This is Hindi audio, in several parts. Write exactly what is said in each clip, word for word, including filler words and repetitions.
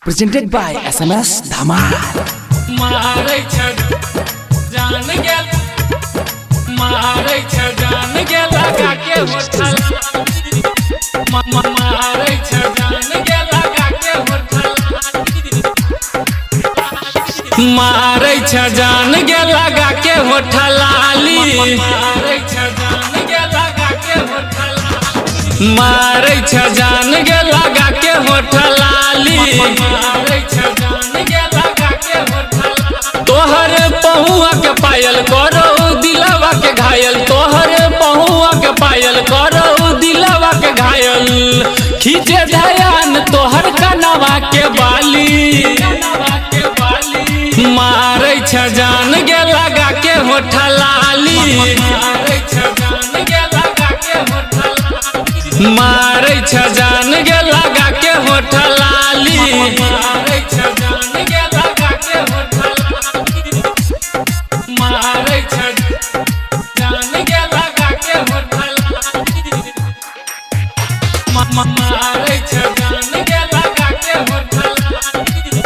Presented by S M S Dhamal। मारै छ जान गेल मारै छ जान गेल लगा के होठल मारै छ जान गेल लगा के होठल मारै छ जान गेल लगा के होठलाली मारै छ जान गेल लगा के होठल मारै छ जान गेल लगा के होठलाली मारै छ जान गेल लगा के होठल तोहर पहुआ के पायल करो दिलवा के घायल तोहर पहुआ के पायल करो दिलवा के घायल खींचे ध्यान तोहर कनवा के बाली मारै छ जान गे लगा के होठलाली मारै छ जान गे लगा के होठलाली मारै छ जान गे लगा के होठलाली मारै छ जान गे लगा के होठलाली मारै छ जान गे लगा के होठलाली मारै छ जान गे लगा के होठलाली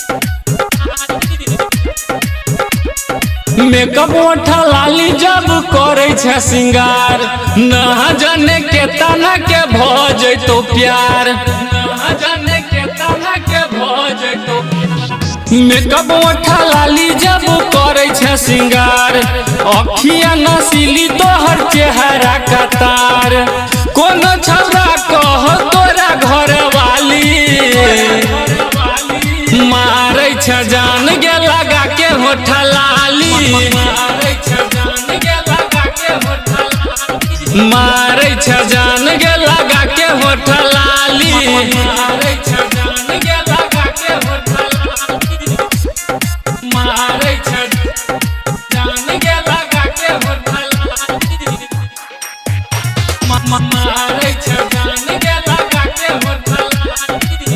मेकअप होठलाली जब करे छ सिंगार ना जाने के तना के भज तो प्यार ना जाने के तना के भज तो मेकअप होठलाली जब करे छ सिंगार अखिया नसीली तोहर चेहरा कतार कोनो छौरा कह तोरा घर वाली मारै छ जान गे लगा के होठलाली मारै छ जान गे लगा के होठलाली मारै छ जान गे लगा के होठलाली मारै छ जान गे लगा के होठलाली मारै छ जान गे लगा के होठलाली मारै छ जान गे लगा के होठलाली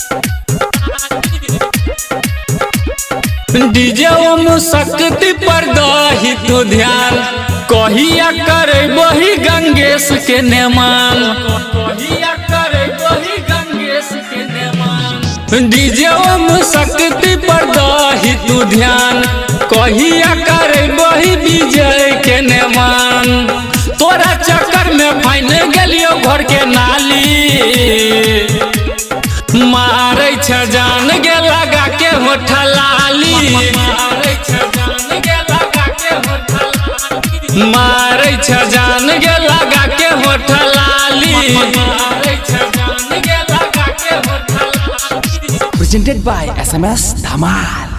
डीजे ओम शक्ति पर दही तो ध्यान कहिया करे वही गंगेश के नेमान कहिया करे वही गंगेश के नेमान डीजे ओम शक्ति पर दही तो ध्यान कहिया करे वही विजय के नेमान तोरा चक्कर में फाइन गेलियो घर के नाली मारै छ जान गे लगा के होठलाली मारै छ जान गे लगा के होठलाली मारै छ जान गे लगा के होठलाली मारै छ जान गे लगा के होठलाली Presented by S M S Dhamal।